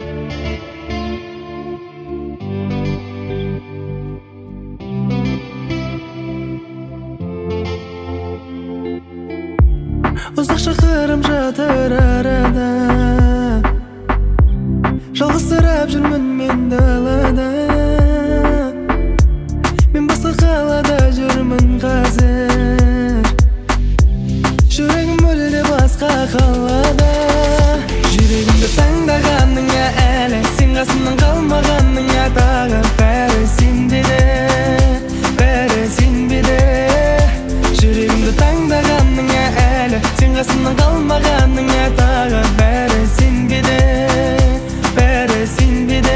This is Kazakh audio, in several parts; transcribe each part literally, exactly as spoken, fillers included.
Ұзақ шақырым жатыр арада, жалғызсырап жүрмін мен далада. Мен басқа қалада жүрмін қазір, жүрегім мүлде басқа қалада. Жүрегімді таңдағаныңа әлі, сен қасымнан қалмағаныңа тағы бәрі сенбеді, бәрі сенбеді. Жүрегімді таңдағаныңа әлі, сен қасымнан қалмағаныңа тағы бәрі сенбеді, бәрі сенбеді.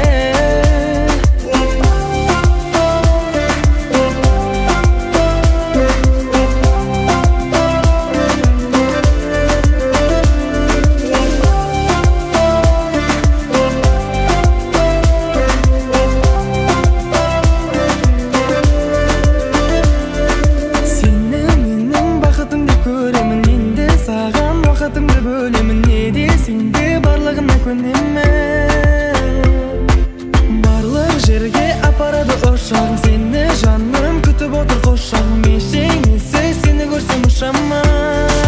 Уақытымды бөлемін, не десең де барлығына көнемін. Барлық жерге апарады ұшағым, сені жаным күтіп отыр құшағым. Ешеңесі сені көрсем ұшамын.